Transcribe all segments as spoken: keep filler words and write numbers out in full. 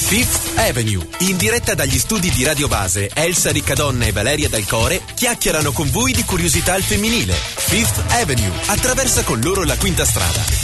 Fifth Avenue, in diretta dagli studi di Radio Base, Elsa Riccadonna e Valeria Dal Core chiacchierano con voi di curiosità al femminile. Fifth Avenue attraversa con loro la quinta strada.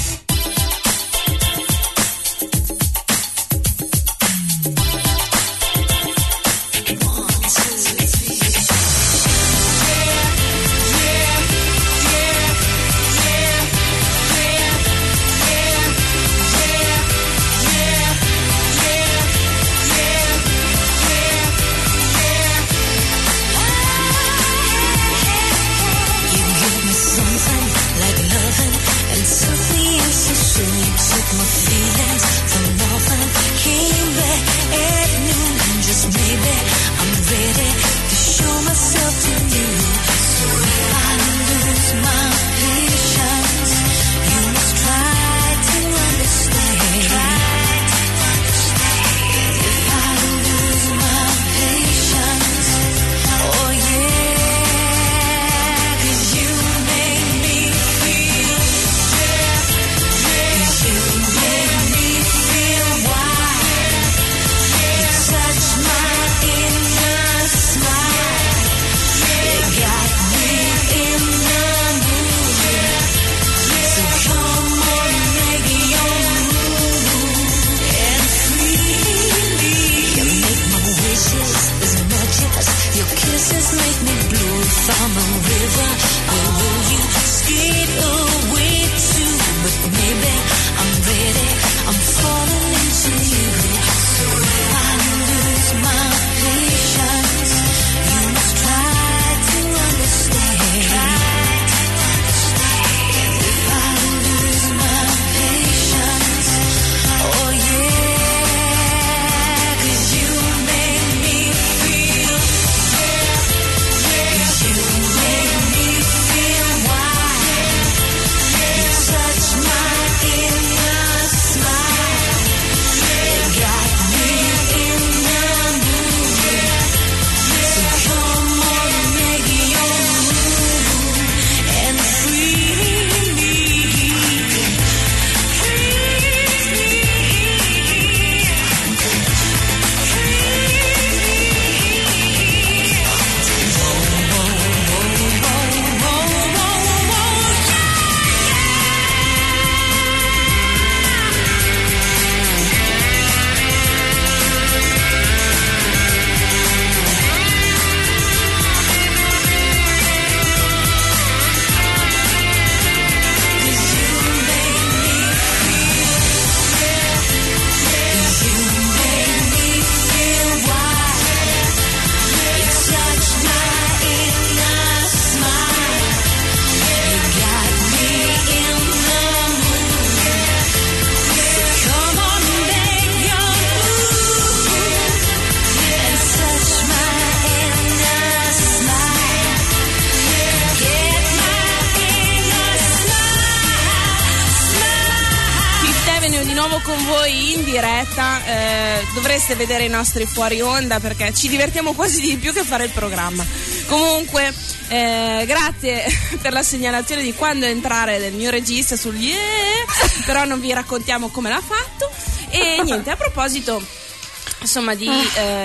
Con voi in diretta, eh, dovreste vedere i nostri fuori onda perché ci divertiamo quasi di più che fare il programma. Comunque eh, grazie per la segnalazione di quando entrare del mio regista sul yeah, però non vi raccontiamo come l'ha fatto. E niente, a proposito insomma di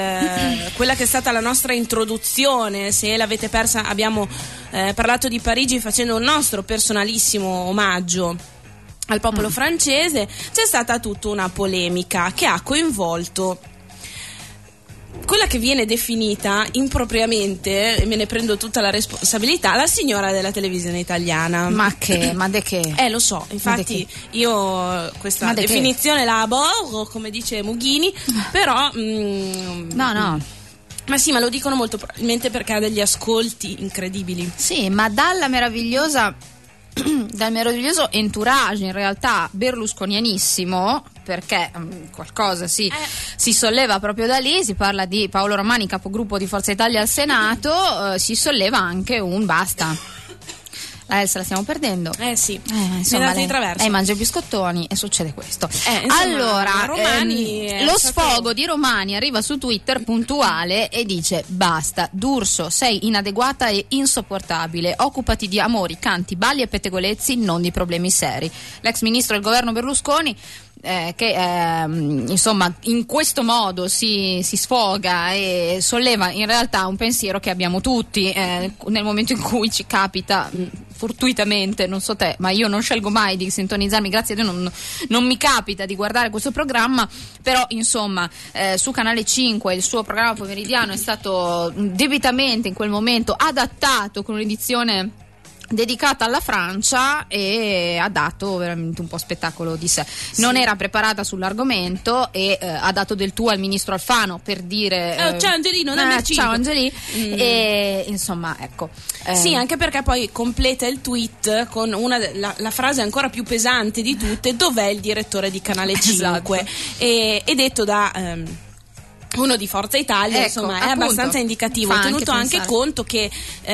eh, quella che è stata la nostra introduzione, se l'avete persa abbiamo eh, parlato di Parigi facendo un nostro personalissimo omaggio al popolo mm. francese. C'è stata tutta una polemica che ha coinvolto quella che viene definita impropriamente, e me ne prendo tutta la responsabilità, la signora della televisione italiana. Ma che? Ma de che? Eh lo so, infatti io questa definizione che? la aborro, come dice Mughini, però mm, no no ma sì, ma lo dicono molto probabilmente perché ha degli ascolti incredibili. Sì, ma dalla meravigliosa dal meraviglioso entourage in realtà berlusconianissimo, perché um, qualcosa si, eh. si solleva proprio da lì. Si parla di Paolo Romani, capogruppo di Forza Italia al Senato, uh, si solleva anche un basta. La Elsa la stiamo perdendo. Eh sì, eh, insomma, lei, lei mangia i biscottoni e succede questo. Eh, insomma, allora, Romani ehm, lo sfogo di Romani arriva su Twitter puntuale e dice: basta, D'Urso, sei inadeguata e insopportabile, occupati di amori, canti, balli e pettegolezzi, non di problemi seri. L'ex ministro del governo Berlusconi eh, che eh, insomma in questo modo si, si sfoga e solleva in realtà un pensiero che abbiamo tutti eh, nel momento in cui ci capita mh, fortuitamente, non so te, ma io non scelgo mai di sintonizzarmi, grazie a Dio non, non mi capita di guardare questo programma, però insomma eh, su Canale cinque il suo programma pomeridiano è stato debitamente in quel momento adattato con un'edizione dedicata alla Francia e ha dato veramente un po' spettacolo di sé. Sì. Non era preparata sull'argomento e eh, ha dato del tuo al ministro Alfano per dire eh, ciao Angelino, eh, ciao Angeli mm. e insomma ecco eh. Sì, anche perché poi completa il tweet con una la, la frase ancora più pesante di tutte: dov'è il direttore di Canale cinque? Esatto. e, e detto da ehm, uno di Forza Italia, ecco, insomma, è appunto abbastanza indicativo, Fa tenuto anche, anche conto che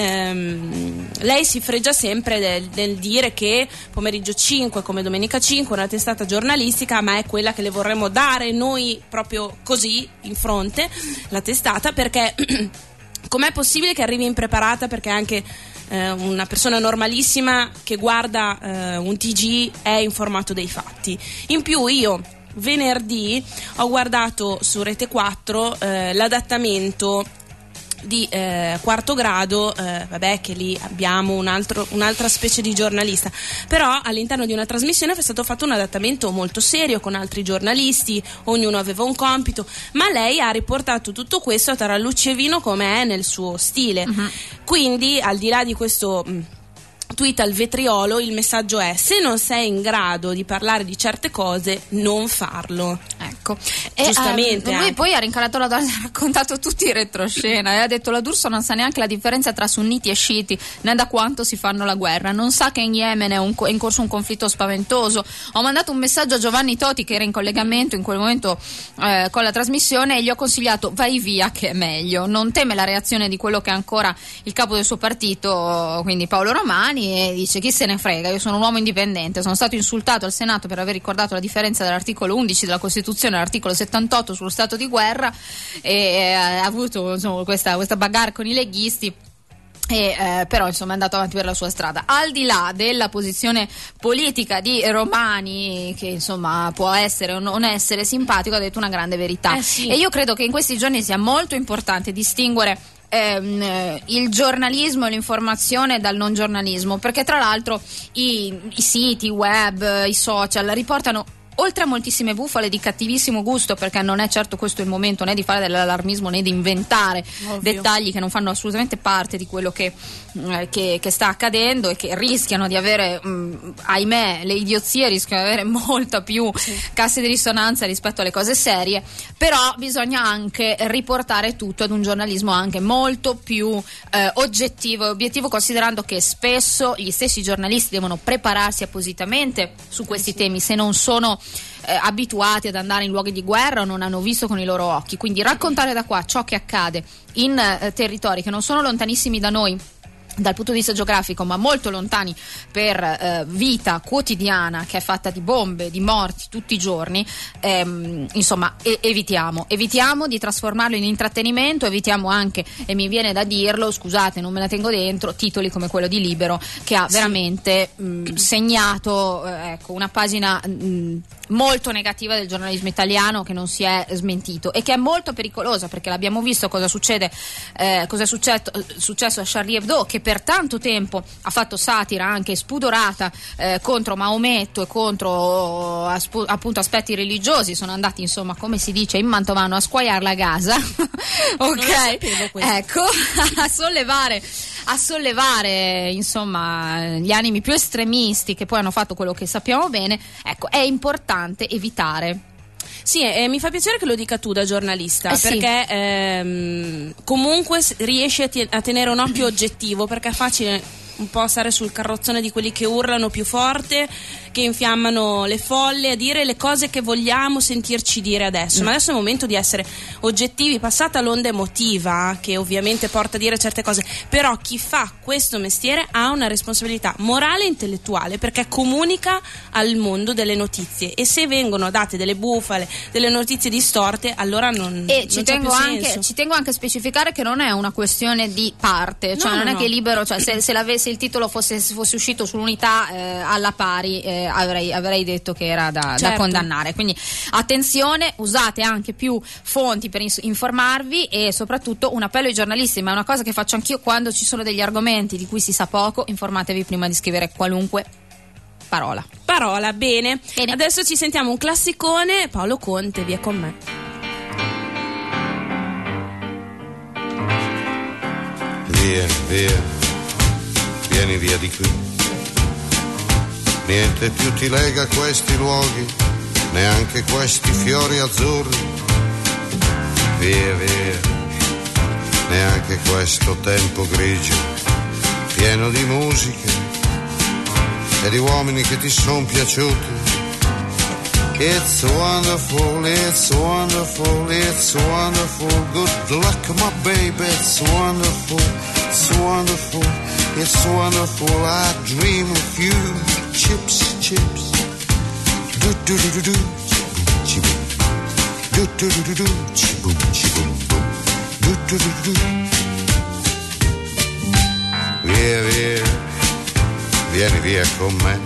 ehm, lei si fregia sempre del, del dire che Pomeriggio cinque, come Domenica cinque, è una testata giornalistica, ma è quella che le vorremmo dare noi proprio così in fronte, la testata, perché com'è possibile che arrivi impreparata? Perché anche eh, una persona normalissima che guarda eh, un T G è informato dei fatti. In più io venerdì ho guardato su Rete quattro eh, l'adattamento di eh, Quarto Grado, eh, vabbè che lì abbiamo un altro, un'altra specie di giornalista, però all'interno di una trasmissione è stato fatto un adattamento molto serio con altri giornalisti, ognuno aveva un compito, ma lei ha riportato tutto questo tra luce e vino come è nel suo stile. Uh-huh. Quindi al di là di questo mh, tweet al vetriolo, il messaggio è: se non sei in grado di parlare di certe cose, non farlo. Ecco, giustamente. E, eh, lui poi ha rincarato la donna, ha raccontato tutti in retroscena e ha detto: la D'Urso non sa neanche la differenza tra sunniti e sciiti, né da quanto si fanno la guerra, non sa che in Yemen è, un, è in corso un conflitto spaventoso. Ho mandato un messaggio a Giovanni Toti, che era in collegamento in quel momento eh, con la trasmissione, e gli ho consigliato: vai via che è meglio. Non teme la reazione di quello che è ancora il capo del suo partito, quindi Paolo Romani, e dice: chi se ne frega, io sono un uomo indipendente, sono stato insultato al Senato per aver ricordato la differenza dell'articolo undici della Costituzione e dell'articolo settantotto sullo stato di guerra, e ha avuto insomma, questa, questa bagarre con i leghisti. E, eh, però insomma è andato avanti per la sua strada, al di là della posizione politica di Romani, che insomma può essere o non essere simpatico, ha detto una grande verità. Eh sì. E io credo che in questi giorni sia molto importante distinguere ehm, il giornalismo e l'informazione dal non giornalismo, perché tra l'altro i, i siti web, i social riportano, oltre a moltissime bufale di cattivissimo gusto, perché non è certo questo il momento né di fare dell'allarmismo né di inventare Ovvio. dettagli che non fanno assolutamente parte di quello che, eh, che, che sta accadendo e che rischiano di avere, mh, ahimè, le idiozie rischiano di avere molta più sì. casse di risonanza rispetto alle cose serie, però bisogna anche riportare tutto ad un giornalismo anche molto più eh, oggettivo e obiettivo, considerando che spesso gli stessi giornalisti devono prepararsi appositamente su questi sì. temi, se non sono Eh, abituati ad andare in luoghi di guerra o non hanno visto con i loro occhi. Quindi raccontare da qua ciò che accade in eh, territori che non sono lontanissimi da noi dal punto di vista geografico, ma molto lontani per eh, vita quotidiana, che è fatta di bombe, di morti tutti i giorni, ehm, insomma e- evitiamo evitiamo di trasformarlo in intrattenimento, evitiamo anche, e mi viene da dirlo, scusate non me la tengo dentro, titoli come quello di Libero, che ha sì. veramente mh, segnato eh, ecco, una pagina mh, molto negativa del giornalismo italiano, che non si è smentito e che è molto pericolosa, perché l'abbiamo visto cosa succede eh, cosa è successo, successo a Charlie Hebdo, che per tanto tempo ha fatto satira anche spudorata eh, contro Maometto e contro aspu- appunto aspetti religiosi. Sono andati insomma, come si dice in mantovano, a squaiare la Gaza ok, ecco a sollevare a sollevare insomma gli animi più estremisti, che poi hanno fatto quello che sappiamo bene. Ecco, è importante evitare. Sì, e mi fa piacere che lo dica tu da giornalista, eh perché sì. ehm, comunque riesci a, t- a tenere un occhio oggettivo, perché è facile un po' stare sul carrozzone di quelli che urlano più forte, che infiammano le folle, a dire le cose che vogliamo sentirci dire adesso. Mm. Ma adesso è il momento di essere oggettivi, passata l'onda emotiva che ovviamente porta a dire certe cose, però chi fa questo mestiere ha una responsabilità morale e intellettuale, perché comunica al mondo delle notizie, e se vengono date delle bufale, delle notizie distorte, allora non, e non ci c'è tengo più anche senso. Ci tengo anche a specificare che non è una questione di parte, cioè no, non no, è no. che Libero, cioè se, se, se il titolo fosse, fosse uscito sull'Unità eh, alla pari eh, eh, avrei, avrei detto che era da, certo. da condannare. Quindi attenzione, usate anche più fonti per ins- informarvi, e soprattutto un appello ai giornalisti, ma è una cosa che faccio anch'io quando ci sono degli argomenti di cui si sa poco: informatevi prima di scrivere qualunque parola. Parola, bene. Bene. Adesso ci sentiamo un classicone, Paolo Conte, via con me. Via, via, vieni via di qui. Niente più ti lega a questi luoghi, neanche questi fiori azzurri. Via, via, neanche questo tempo grigio, pieno di musiche e di uomini che ti son piaciuti. It's wonderful, it's wonderful, it's wonderful. Good luck, my baby, it's wonderful, it's wonderful, it's wonderful. I dream of you. Chips, chips. Do do do do do. Chiboom. Do do do do do. Chiboom, chiboom, boom. Do do do do do. Via, via, vieni via con me.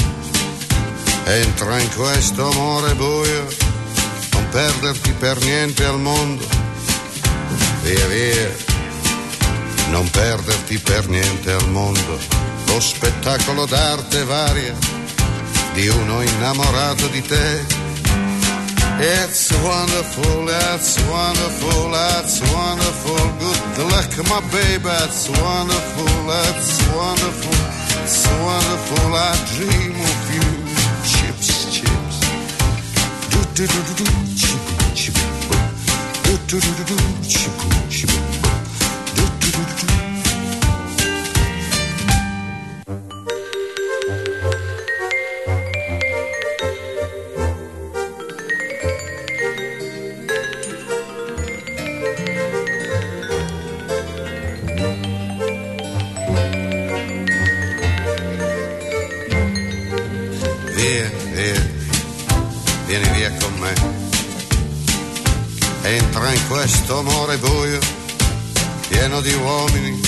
Entra in questo amore buio, non perderti per niente al mondo. Via, via, non perderti per niente al mondo. Lo spettacolo d'arte varia di uno innamorato di te. It's wonderful, it's wonderful, it's wonderful. Good luck, my baby, it's wonderful, it's wonderful, it's wonderful. I dream of you. Chips, chips. Do do do do do. Chiboom, chiboom, boom. Do do do do do. Chiboom, chiboom, boom. Do do do do do. Via, via, vieni via con me. Entra in questo amore buio, pieno di uomini.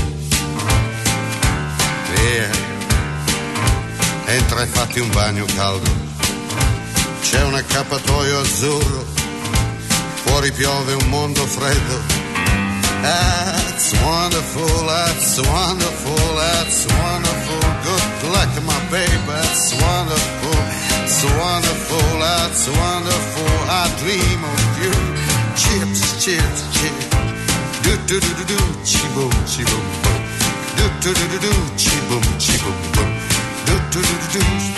Via, entra e fatti un bagno caldo. C'è un accappatoio azzurro, fuori piove un mondo freddo. That's wonderful, that's wonderful, that's wonderful. Good luck, my baby, that's wonderful, it's wonderful, that's wonderful. I dream of you. Chips, chips, chips. Do do do do do, chiboom, chiboom, boom. Do do do do do, chiboom, chiboom, boom. Do do do do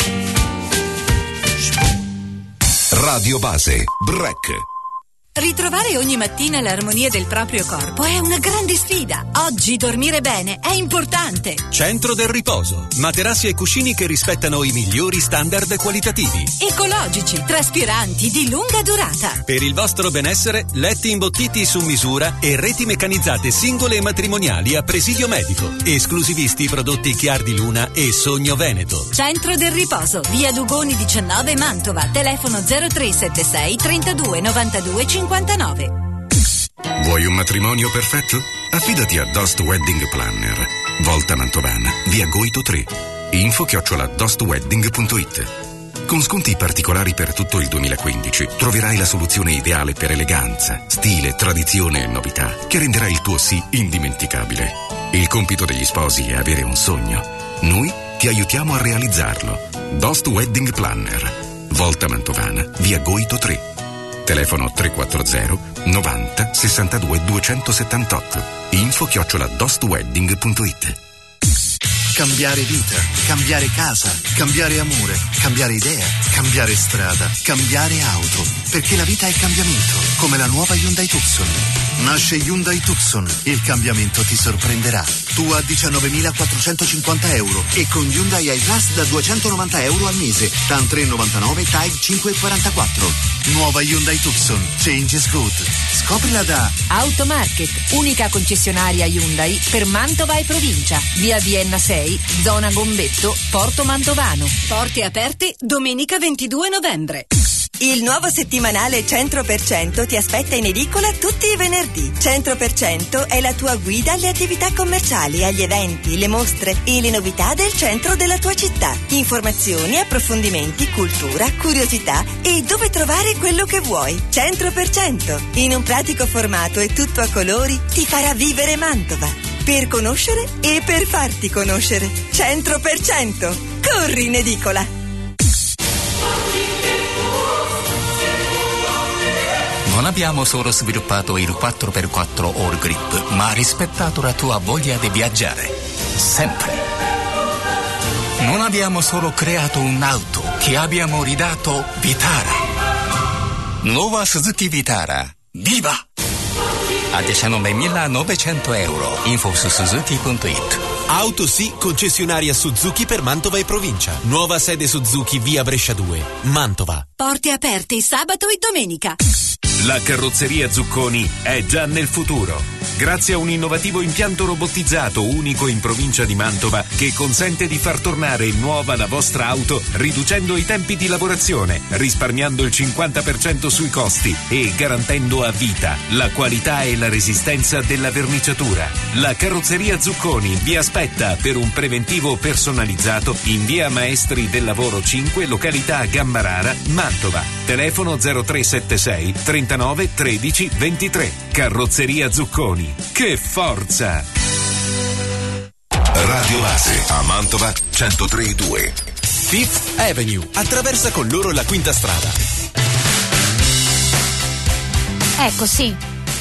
do. Radio Base, Break. Ritrovare ogni mattina l'armonia del proprio corpo è una grande sfida. Oggi dormire bene è importante. Centro del riposo. Materassi e cuscini che rispettano i migliori standard qualitativi. Ecologici, traspiranti, di lunga durata. Per il vostro benessere, letti imbottiti su misura e reti meccanizzate singole e matrimoniali a presidio medico. Esclusivisti prodotti Chiar di Luna e Sogno Veneto. Centro del riposo, via Dugoni diciannove, Mantova. Telefono zero tre sette sei trentadue novantadue cinquantanove. Vuoi un matrimonio perfetto? Affidati a Dost Wedding Planner. Volta Mantovana, via Goito tre. Info chiocciola dostwedding punto it. Con sconti particolari per tutto il duemilaquindici troverai la soluzione ideale per eleganza, stile, tradizione e novità che renderà il tuo sì indimenticabile. Il compito degli sposi è avere un sogno. Noi ti aiutiamo a realizzarlo. Dost Wedding Planner. Volta Mantovana, via Goito tre. Telefono tre quattro zero novanta sessantadue duecentosettantotto. Info chiocciola dostwedding punto it. Cambiare vita, cambiare casa, cambiare amore, cambiare idea, cambiare strada, cambiare auto. Perché la vita è cambiamento, come la nuova Hyundai Tucson. Nasce Hyundai Tucson, il cambiamento ti sorprenderà. Tu a diciannovemilaquattrocentocinquanta euro e con Hyundai i-Plus da duecentonovanta euro al mese. T A N tre virgola novantanove, T A I cinque virgola quarantaquattro. Nuova Hyundai Tucson, change is good. Scoprila da Automarket, unica concessionaria Hyundai per Mantova e provincia. Via Vienna sei, zona Gombetto, Porto Mantovano. Porte aperte domenica ventidue novembre. Il nuovo settimanale cento per cento ti aspetta in edicola tutti i venerdì. cento per cento è la tua guida alle attività commerciali, agli eventi, le mostre e le novità del centro della tua città. Informazioni, approfondimenti, cultura, curiosità e dove trovare quello che vuoi. cento per cento. In un pratico formato e tutto a colori ti farà vivere Mantova. Per conoscere e per farti conoscere. cento per cento. Corri in edicola. Non abbiamo solo sviluppato il quattro per quattro All Grip, ma rispettato la tua voglia di viaggiare. Sempre. Non abbiamo solo creato un'auto, che abbiamo ridato Vitara. Nuova Suzuki Vitara. Viva! A diciannovemilanovecento euro. Info su suzuki punto it. Auto sì, concessionaria Suzuki per Mantova e provincia. Nuova sede Suzuki via Brescia due, Mantova. Porte aperte sabato e domenica. La carrozzeria Zucconi è già nel futuro. Grazie a un innovativo impianto robotizzato unico in provincia di Mantova che consente di far tornare nuova la vostra auto riducendo i tempi di lavorazione, risparmiando il cinquanta per cento sui costi e garantendo a vita la qualità e la resistenza della verniciatura. La carrozzeria Zucconi vi aspetta per un preventivo personalizzato in via Maestri del Lavoro cinque, località Gammarara, Mantova. Telefono zero tre sette sei trentanove tredici ventitré. Carrozzeria Zucconi. Che forza! Radio Base a Mantova centotré e due. Fifth Avenue attraversa con loro la quinta strada. Ecco, sì.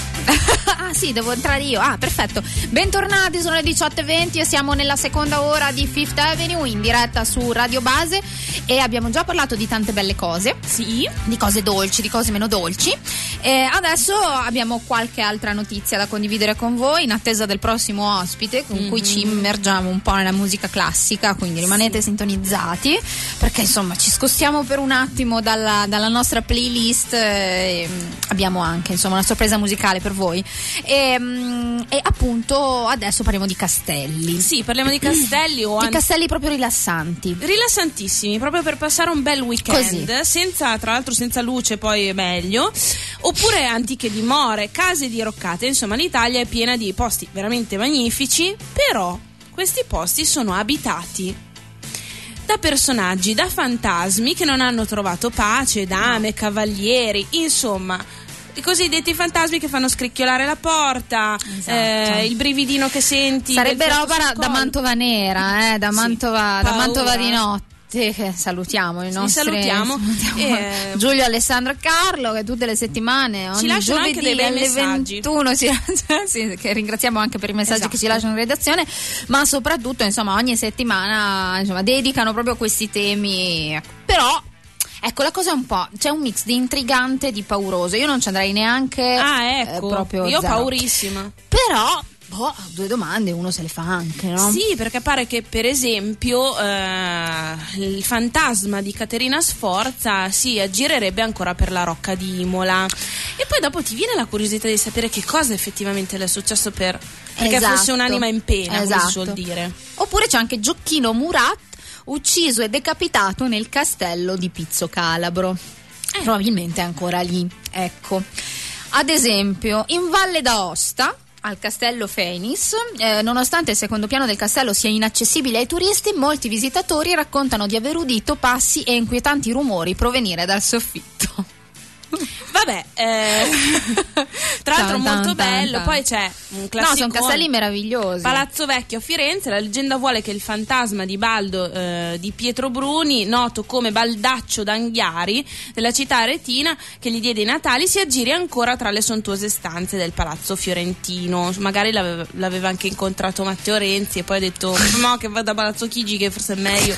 Ah sì, devo entrare io. Ah, perfetto. Bentornati, sono le diciotto e venti e siamo nella seconda ora di Fifth Avenue in diretta su Radio Base e abbiamo già parlato di tante belle cose. Sì. Di cose dolci, di cose meno dolci. E adesso abbiamo qualche altra notizia da condividere con voi in attesa del prossimo ospite con mm-hmm. cui ci immergiamo un po' nella musica classica, quindi rimanete sì. sintonizzati perché insomma ci scostiamo per un attimo dalla, dalla nostra playlist e abbiamo anche insomma una sorpresa musicale per voi e, e appunto adesso parliamo di castelli. Sì, parliamo di castelli o di an- castelli proprio rilassanti, rilassantissimi, proprio per passare un bel weekend. Così. Senza, tra l'altro senza luce, poi è meglio. Oppure antiche dimore, case diroccate, insomma l'Italia è piena di posti veramente magnifici, però questi posti sono abitati da personaggi, da fantasmi che non hanno trovato pace, dame, cavalieri, insomma i cosiddetti fantasmi che fanno scricchiolare la porta, esatto. eh, il brividino che senti. Sarebbe roba da Mantova nera, eh, da Mantova, sì, da Mantova di notte. Che salutiamo i nostri sì, salutiamo, salutiamo. Eh, Giulio, Alessandro e Carlo che tutte le settimane ogni ci lasciano giovedì anche dei bei alle messaggi. ventuno si, sì, che ringraziamo anche per i messaggi esatto. che ci lasciano in redazione, ma soprattutto insomma ogni settimana insomma dedicano proprio questi temi. Però ecco, la cosa è un po', c'è un mix di intrigante e di pauroso. Io non ci andrei neanche ah, ecco. eh, proprio io ho zero. paurissima. Però boh, due domande uno se le fa anche, no? Sì, perché pare che per esempio eh, il fantasma di Caterina Sforza si aggirerebbe ancora per la Rocca di Imola e poi dopo ti viene la curiosità di sapere che cosa effettivamente le è successo per perché esatto. fosse un'anima in pena, esatto. come si suol dire. Oppure c'è anche Gioacchino Murat ucciso e decapitato nel castello di Pizzo Calabro. Eh. Probabilmente è ancora lì, ecco. Ad esempio, in Valle d'Aosta, al castello Fenis, eh, nonostante il secondo piano del castello sia inaccessibile ai turisti, molti visitatori raccontano di aver udito passi e inquietanti rumori provenire dal soffitto. Vabbè, eh, tra l'altro tan, molto tan, bello, tan. Poi c'è un classico. No, sono castelli meravigliosi. Palazzo Vecchio a Firenze, la leggenda vuole che il fantasma di Baldo eh, di Pietro Bruni, noto come Baldaccio d'Anghiari, della città aretina, che gli diede i natali, si aggiri ancora tra le sontuose stanze del palazzo fiorentino. Magari l'aveva, l'aveva anche incontrato Matteo Renzi e poi ha detto no, che vada a Palazzo Chigi che forse è meglio.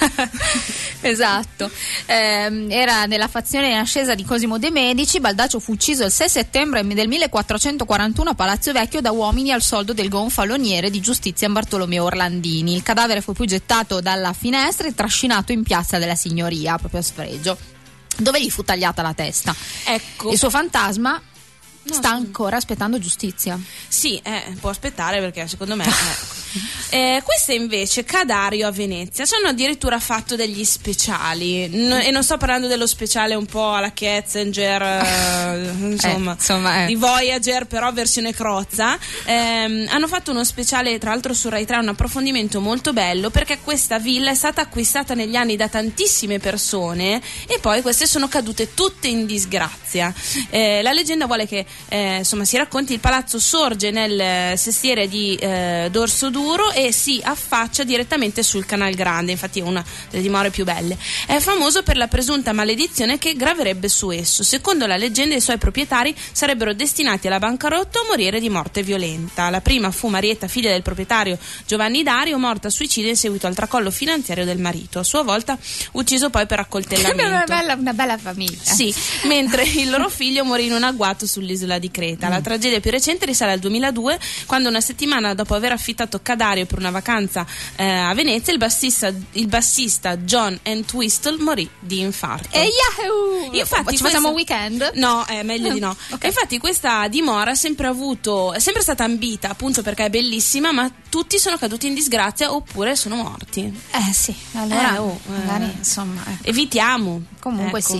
Esatto, eh, era nella fazione in ascesa di Cosimo De Medici. Baldaccio fu ucciso il sei settembre del millequattrocentoquarantuno a Palazzo Vecchio da uomini al soldo del gonfaloniere di giustizia Bartolomeo Orlandini. Il cadavere fu poi gettato dalla finestra e trascinato in piazza della Signoria, proprio a sfregio, dove gli fu tagliata la testa. Ecco. Il suo fantasma No, sta ancora aspettando giustizia. Sì, eh, può aspettare perché secondo me... ecco. Eh, questa invece, Cadario a Venezia, ci hanno addirittura fatto degli speciali, no, e non sto parlando dello speciale un po' alla Ketzinger, eh, insomma, eh, insomma eh. di Voyager, però versione crozza. Eh, hanno fatto uno speciale, tra l'altro su Rai tre, un approfondimento molto bello, perché questa villa è stata acquistata negli anni da tantissime persone e poi queste sono cadute tutte in disgrazia. Eh, la leggenda vuole che eh, insomma si racconti il palazzo sorge nel sestiere di eh, Dorso Duro e si affaccia direttamente sul Canal Grande, infatti è una delle dimore più belle. È famoso per la presunta maledizione che graverebbe su esso. Secondo la leggenda i suoi proprietari sarebbero destinati alla bancarotta o a morire di morte violenta. La prima fu Marietta, figlia del proprietario Giovanni Dario, morta a suicidio in seguito al tracollo finanziario del marito, a sua volta ucciso poi per accoltellamento. Una bella, una bella famiglia. Sì, mentre il loro figlio morì in un agguato sull'isola di Creta. La tragedia più recente risale al duemiladue, quando una settimana dopo aver affittato Cadario per una vacanza eh, a Venezia, il bassista, il bassista John Entwistle morì di infarto. E yahoo! Infatti, ci facciamo un questa... weekend? No, è meglio di no. Okay. Infatti questa dimora ha sempre avuto, è sempre stata ambita, appunto perché è bellissima, ma tutti sono caduti in disgrazia oppure sono morti. Eh sì, allora eh, oh, magari, eh, insomma, ecco. Evitiamo. Comunque ecco. sì.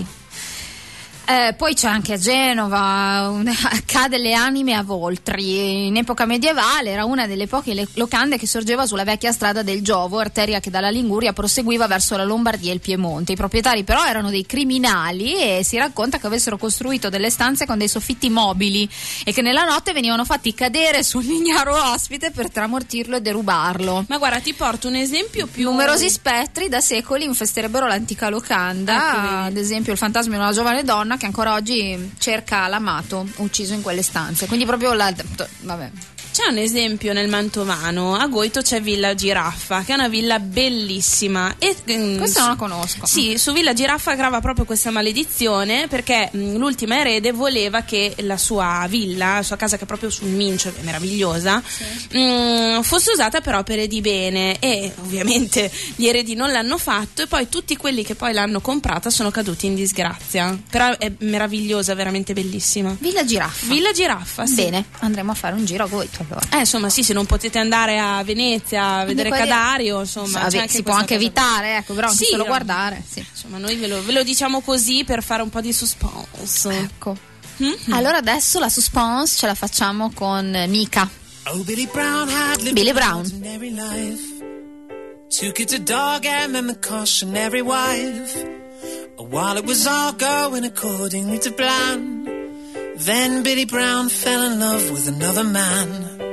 Eh, poi c'è anche a Genova, un, accade le anime a Voltri. In epoca medievale era una delle poche le- locande che sorgeva sulla vecchia strada del Giovo, arteria che dalla Liguria proseguiva verso la Lombardia e il Piemonte. I proprietari però erano dei criminali e si racconta che avessero costruito delle stanze con dei soffitti mobili e che nella notte venivano fatti cadere sull'ignaro ospite per tramortirlo e derubarlo. Ma guarda, ti porto un esempio più... Numerosi spettri da secoli infesterebbero l'antica locanda, ad esempio il fantasma di una giovane donna che ancora oggi cerca l'amato ucciso in quelle stanze, quindi proprio la... vabbè. C'è un esempio nel Mantovano, a Goito c'è Villa Giraffa, che è una villa bellissima. E, mm, questa non la conosco. Sì, su Villa Giraffa grava proprio questa maledizione perché mh, l'ultima erede voleva che la sua villa, la sua casa che è proprio sul Mincio, che è meravigliosa, sì. mh, fosse usata per opere di bene e ovviamente gli eredi non l'hanno fatto e poi tutti quelli che poi l'hanno comprata sono caduti in disgrazia. Però è meravigliosa, veramente bellissima. Villa Giraffa. Villa Giraffa, sì. Bene, andremo a fare un giro a Goito. Eh, insomma, sì, se non potete andare a Venezia a vedere poi, Cadario, insomma, vabbè, c'è anche si può anche evitare, ecco, però sì, anche solo no. guardare. Sì. Insomma, noi ve lo, ve lo diciamo così per fare un po' di suspense. Ecco. Mm-hmm. Allora adesso la suspense ce la facciamo con Mika. Oh, Billy Brown had lived Billy Brown. ordinary life. Two kids, a dog, and then the cautionary wife. While it was all going accordingly to plan, then Billy Brown fell in love with another man.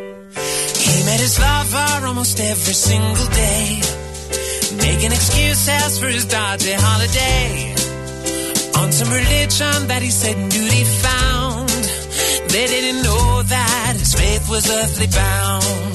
He met his lover almost every single day, making excuses for his dodgy holiday. On some religion that he said and duty found, they didn't know that his faith was earthly bound.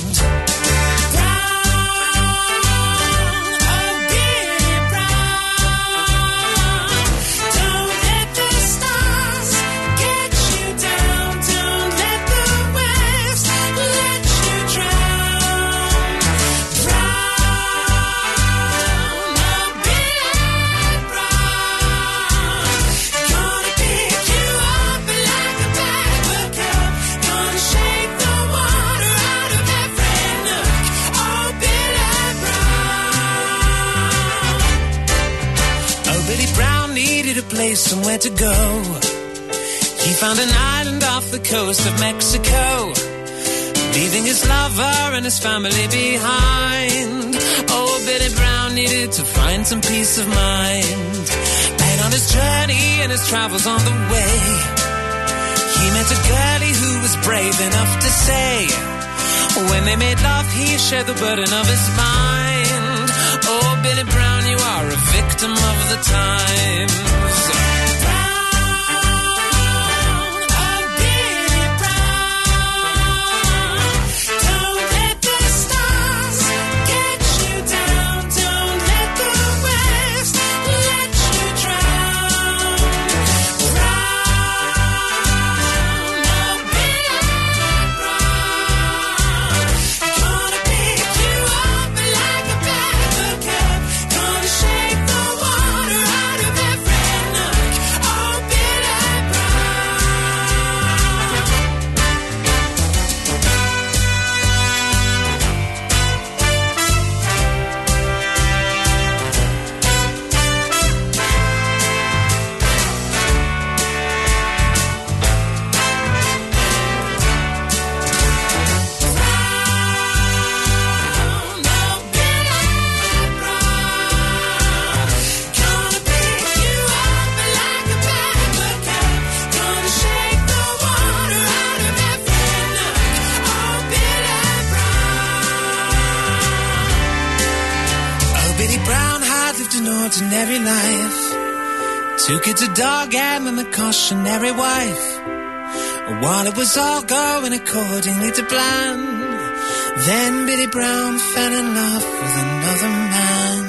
Place somewhere to go. He found an island off the coast of Mexico, leaving his lover and his family behind. Oh, Billy Brown needed to find some peace of mind. And on his journey and his travels on the way, he met a girlie who was brave enough to say, when they made love, he shared the burden of his mind. Oh, Billy Brown, you are a victim of the times. ordinary life. Two kids, a dog, and then the cautionary wife. While it was all going accordingly to plan, then Billy Brown fell in love with another man.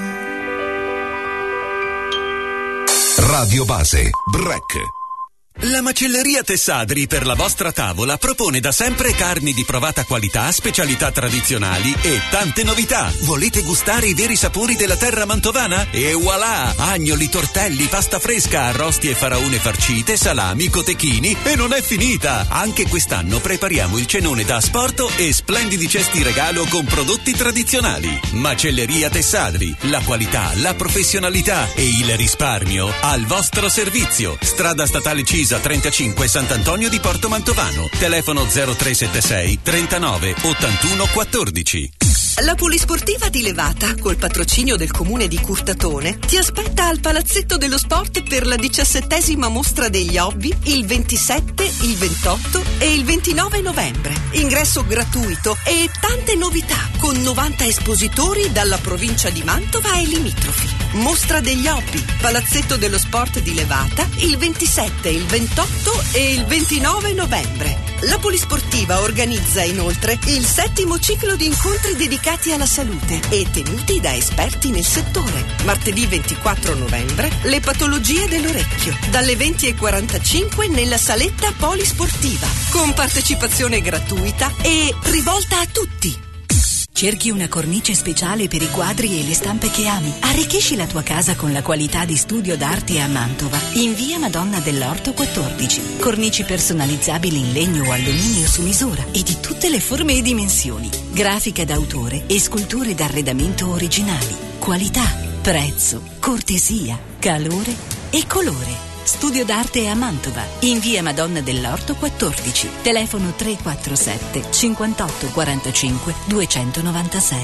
Radio Base, Break. La macelleria Tessadri per la vostra tavola propone da sempre carni di provata qualità, specialità tradizionali e tante novità. Volete gustare i veri sapori della terra mantovana? E voilà! Agnoli, tortelli, pasta fresca, arrosti e faraone farcite, salami, cotechini e non è finita! Anche quest'anno prepariamo il cenone da asporto e splendidi cesti regalo con prodotti tradizionali. Macelleria Tessadri, la qualità, la professionalità e il risparmio al vostro servizio. Strada statale Cisa trentacinque Sant'Antonio di Porto Mantovano. Telefono zero tre sette sei trentanove ottantuno quattordici. La Polisportiva di Levata, col patrocinio del comune di Curtatone, ti aspetta al Palazzetto dello Sport per la diciassettesima mostra degli hobby il ventisette, il ventotto e il ventinove novembre. Ingresso gratuito e tante novità con novanta espositori dalla provincia di Mantova e limitrofi. Mostra degli hobby, Palazzetto dello Sport di Levata, il ventisette, il ventotto e il ventinove novembre. La Polisportiva organizza inoltre il settimo ciclo di incontri dedicati alla salute e tenuti da esperti nel settore. Martedì ventiquattro novembre, le patologie dell'orecchio, dalle venti e quarantacinque nella saletta Polisportiva, con partecipazione gratuita e rivolta a tutti. Cerchi una cornice speciale per i quadri e le stampe che ami? Arricchisci la tua casa con la qualità di Studio d'Arte a Mantova, in via Madonna dell'Orto quattordici. Cornici personalizzabili in legno o alluminio su misura e di tutte le forme e dimensioni. Grafica d'autore e sculture d'arredamento originali. Qualità, prezzo, cortesia, calore e colore. Studio d'Arte a Mantova, in via Madonna dell'Orto quattordici. Telefono tre quattro sette cinquantotto quarantacinque duecentonovantasei.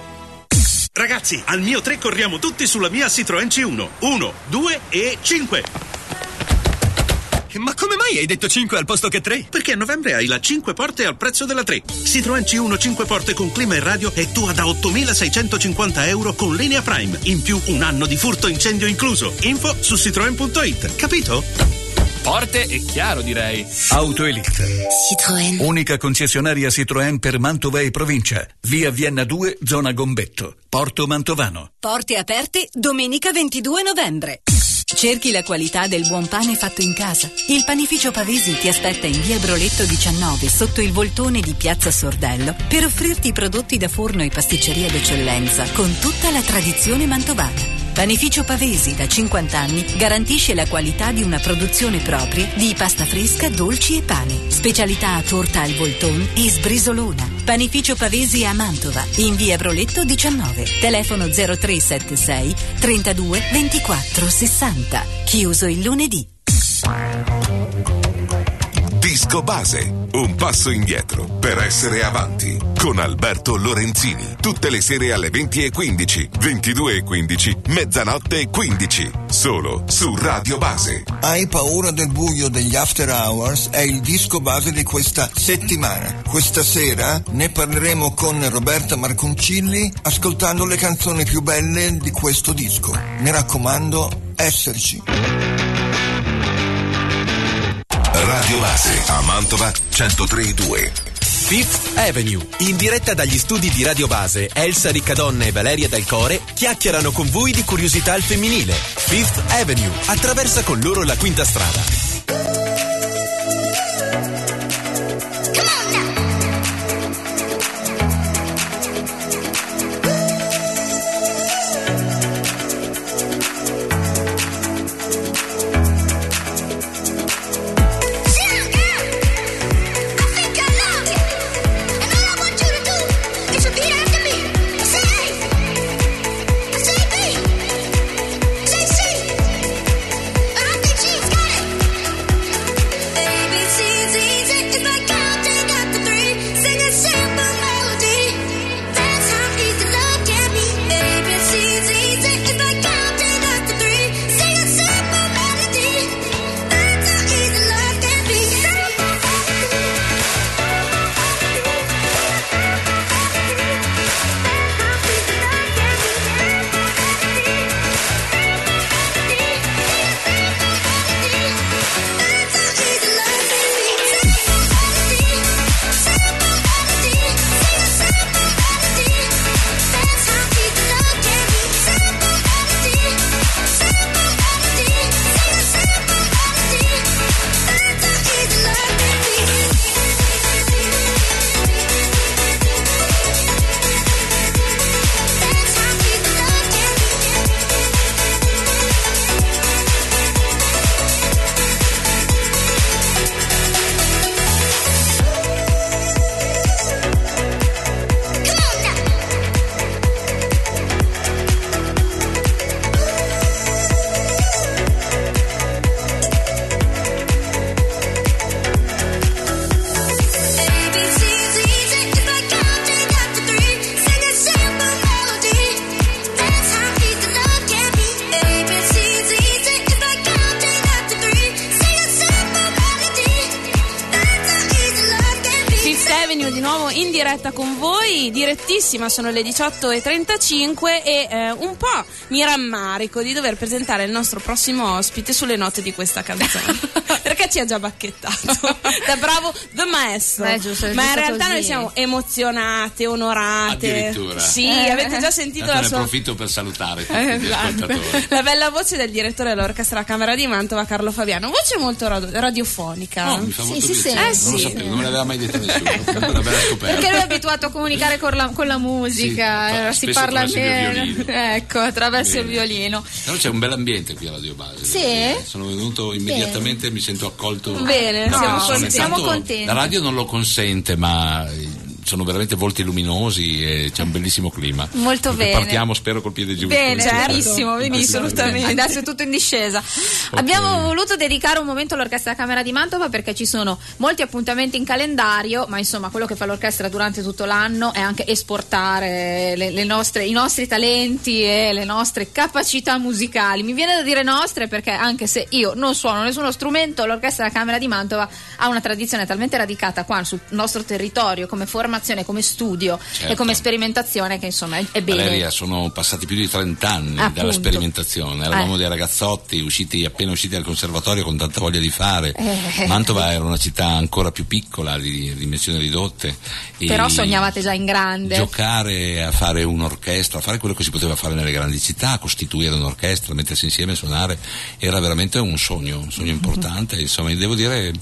Ragazzi, al mio tre corriamo tutti sulla mia Citroën C uno. uno, due e cinque. Ma come mai hai detto cinque al posto che tre? Perché a novembre hai la cinque porte al prezzo della tre. Citroën C uno cinque porte con clima e radio è tua da ottomilaseicentocinquanta euro con linea Prime. In più un anno di furto incendio incluso. Info su citroen punto it. Capito? Forte e chiaro, direi. Autoelite. Citroën. Unica concessionaria Citroën per Mantova e provincia. Via Vienna due, zona Gombetto. Porto Mantovano. Porte aperte domenica ventidue novembre. Cerchi la qualità del buon pane fatto in casa? Il panificio Pavesi ti aspetta in via Broletto diciannove, sotto il voltone di piazza Sordello, per offrirti prodotti da forno e pasticceria d'eccellenza con tutta la tradizione mantovana. Panificio Pavesi, da cinquanta anni, garantisce la qualità di una produzione propria di pasta fresca, dolci e pane. Specialità a torta al volton e sbrisolona. Panificio Pavesi a Mantova, in via Broletto diciannove. Telefono zero tre sette sei trentadue ventiquattro sessanta. Chiuso il lunedì. Disco Base, un passo indietro per essere avanti, con Alberto Lorenzini, tutte le sere alle venti e quindici, ventidue e quindici, mezzanotte e quindici, solo su Radio Base. Hai paura del buio degli After Hours? È il disco base di questa settimana. Questa sera ne parleremo con Roberta Marconcilli, ascoltando le canzoni più belle di questo disco. Mi raccomando, esserci. Radio Base a Mantova centotre e due. Fifth Avenue, in diretta dagli studi di Radio Base, Elsa Riccadonna e Valeria Del Core chiacchierano con voi di curiosità al femminile. Fifth Avenue attraversa con loro la quinta strada. Fifth Avenue di nuovo in diretta con voi, direttissima, sono le diciotto e trentacinque e eh, un po' mi rammarico di dover presentare il nostro prossimo ospite sulle note di questa canzone perché ci ha già bacchettato da bravo The Maestro. Beh, giusto, ma in giusto realtà così. Noi siamo emozionate, onorate. Addirittura. Sì, Eh. avete già sentito Tanto la ne sua approfitto per salutare tutti Eh, gli esatto. ascoltatori. La bella voce del direttore dell'Orchestra della Camera di Mantova, Carlo Fabiano, voce molto radio- radiofonica. No, mi fa molto sì, sì, piacere, sì. non lo Eh, sì. sapevo, non me l'aveva mai detto nessuno, una bella scoperta. Perché lui è abituato a comunicare con la, con la musica, Sì, eh, fa- si spesso parla attraverso il bene. violino. Ecco, attraverso il Bene. violino. Però c'è un bel ambiente qui a Radio Base. Sì? devo dire. Sono venuto immediatamente e mi sento accolto. Bene, da siamo persone. contenti. Siamo Tanto contenti. La radio non lo consente, ma sono veramente volti luminosi e c'è un bellissimo clima. Molto Perché bene. Partiamo, spero, col piede giusto. Bene, Certo. benissimo, benissimo. Assolutamente. Adesso è tutto in discesa. Abbiamo voluto dedicare un momento all'Orchestra Camera di Mantova perché ci sono molti appuntamenti in calendario, ma insomma quello che fa l'orchestra durante tutto l'anno è anche esportare le, le nostre, i nostri talenti e le nostre capacità musicali. Mi viene da dire nostre perché anche se io non suono nessuno strumento, l'Orchestra Camera di Mantova ha una tradizione talmente radicata qua sul nostro territorio come formazione, come studio Certo. e come sperimentazione che insomma è, è bene. Valeria, sono passati più di trenta anni Appunto. dalla sperimentazione, eravamo Eh. dei ragazzotti usciti appena usciti dal conservatorio con tanta voglia di fare. Eh. Mantova era una città ancora più piccola, di dimensioni ridotte. e Però sognavate già in grande. Giocare a fare un'orchestra, a fare quello che si poteva fare nelle grandi città, costituire un'orchestra, mettersi insieme, suonare, era veramente un sogno, un sogno importante. Insomma, devo dire,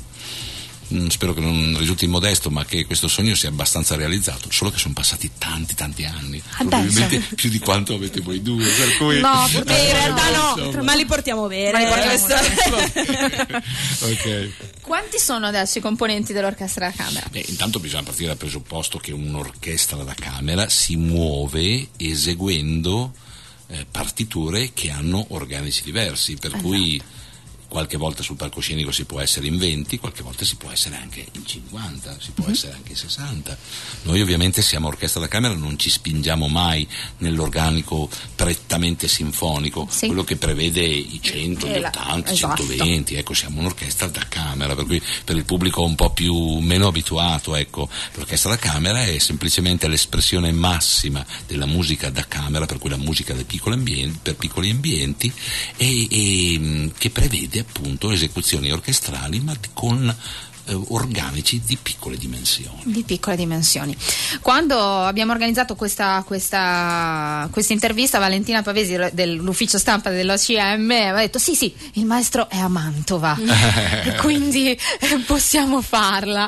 mh, spero che non risulti modesto, ma che questo sogno sia abbastanza realizzato, solo che sono passati tanti tanti anni, Ah, beh, probabilmente insomma. più di quanto avete voi due, per cui No, purtroppo Beh, in realtà no, insomma. ma li portiamo bene. Ma li portiamo Questo- Ok. Quanti sono adesso i componenti dell'Orchestra da Camera? Beh, intanto bisogna partire dal presupposto che un'orchestra da camera si muove eseguendo eh, partiture che hanno organici diversi, per cui qualche volta sul palcoscenico si può essere in venti, qualche volta si può essere anche in cinquanta, si può essere anche in sessanta. Noi ovviamente siamo orchestra da camera, non ci spingiamo mai nell'organico prettamente sinfonico, Sì. quello che prevede i cento, Eh, gli la- ottanta, esatto. centoventi, ecco, siamo un'orchestra da camera, per cui per il pubblico un po' più meno abituato, ecco, l'orchestra da camera è semplicemente l'espressione massima della musica da camera, per cui la musica dei piccoli ambienti, per piccoli ambienti, e, e mh, che prevede appunto esecuzioni orchestrali ma con eh, organici di piccole dimensioni. Di piccole dimensioni. Quando abbiamo organizzato questa, questa, questa intervista, Valentina Pavesi dell'ufficio stampa dell'O C M aveva detto sì sì, il maestro è a Mantova e quindi eh, possiamo farla.